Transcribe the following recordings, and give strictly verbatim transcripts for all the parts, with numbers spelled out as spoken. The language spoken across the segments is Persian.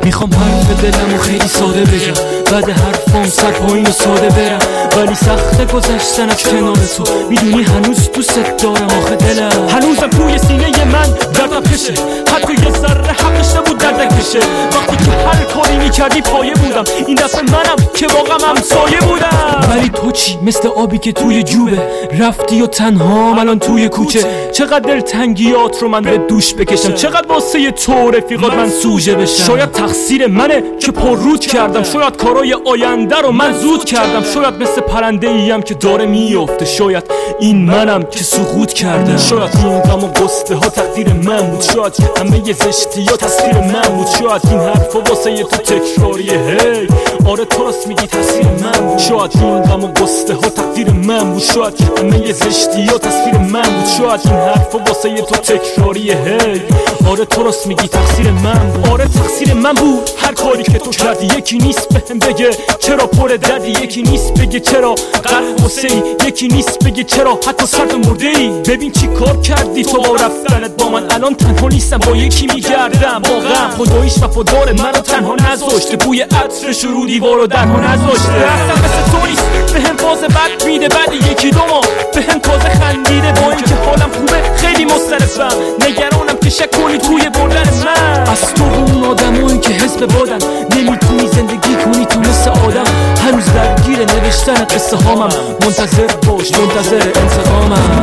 میخوام حرف دلمو خیلی ساده بگم، بعد حرفام سر پایین و ساده برم، ولی سخت گذشتن از کنار تو. میدونی هنوز دوست دارم آخه دلم هنوزم توی سینه من دردم کشه، حتی یه ذره حقش نبود دردم کشه. وقتی که هر کاری میکردی پایه بودم، این دفعه منم که واقعا همسایه بودم. ولی تو چی؟ مثل آبی که توی جوبه، رفتی و تنها الان توی کوچه. چقدر دلتنگیات رو من به دوش بکشم، چقدر واسه تو رفیقات من سوژه بشم. شاید تقصیر منه که پر رود کردم، شاید کارای آینده رو من زود کردم، شاید مثل پرنده ایم که داره میافته، شاید این منم که سقوط کردم. شاید این غم و قصه ها تقدیر من بود، شاید همه ی زشتی ها تصویر من بود، شاید این حرفا واسه تو تکراریه. هی آره تو راست میگی تصویر من بود، شاید این غم و قصه ها تقدیر من بود، شاید همه ی زشتی ها تصویر من بود، شاید این حرفا واسه تو تکراریه. هی آره تو راست میگی تقصیر من بود، آره تقصیر من بود. هر کاری که تو کردی یکی نیست بهم بگه چرا پر دردی، یکی نیست بگه چرا غرق غصه ای، یکی نیست بگه چرا حتی سرد مرده ای. ببین چی کار کردی تو با رفتنت با من، الان تنها نیستم با یکی میگردم با غم. خداییش وفادار منو تنها نذاشته، بوی عطرش رو دیوار و درها نذاشته. رفتم مثل تو نیست بهم فاز بد میده، بعد یکی دو ماه بهم تازه خندیده. با اینکه حالم خوبه خیلی مضطربم، نگرانم که شک کنی توی بردن من. از تو و اون آدمایی که حزب بادن، نمیتونی زندگی کنی تو مثل آدم. هنوز درگیر نوشتن قصه هامم، منتظر باش منتظر انتقامم.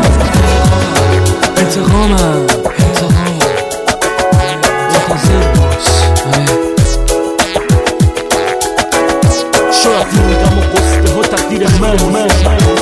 انتقامم انتقام منتظر باش. شاید این غم و قصه ها تقدیر من من